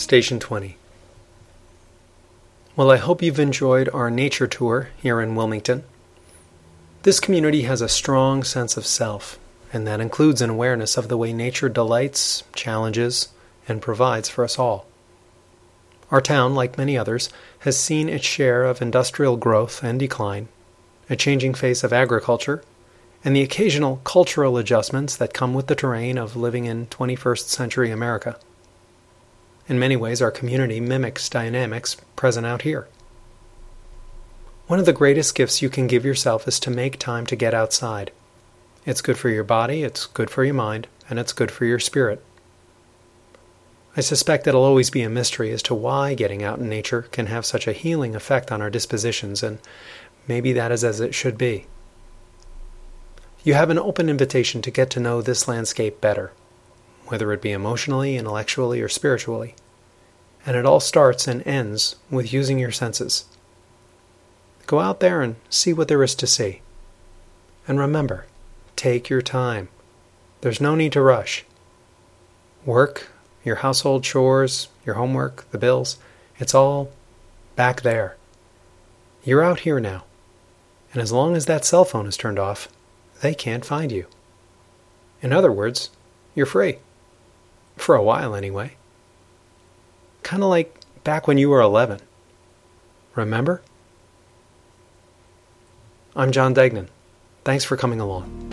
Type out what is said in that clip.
Station 20. Well, I hope you've enjoyed our nature tour here in Wilmington. This community has a strong sense of self, and that includes an awareness of the way nature delights, challenges, and provides for us all. Our town, like many others, has seen its share of industrial growth and decline, a changing face of agriculture, and the occasional cultural adjustments that come with the terrain of living in 21st century America. In many ways, our community mimics dynamics present out here. One of the greatest gifts you can give yourself is to make time to get outside. It's good for your body, it's good for your mind, and it's good for your spirit. I suspect it'll always be a mystery as to why getting out in nature can have such a healing effect on our dispositions, and maybe that is as it should be. You have an open invitation to get to know this landscape better, whether it be emotionally, intellectually, or spiritually. And it all starts and ends with using your senses. Go out there and see what there is to see. And remember, take your time. There's no need to rush. Work, your household chores, your homework, the bills, it's all back there. You're out here now. And as long as that cell phone is turned off, they can't find you. In other words, you're free. For a while, anyway. Kind of like back when you were 11. Remember? I'm John Degnan. Thanks for coming along.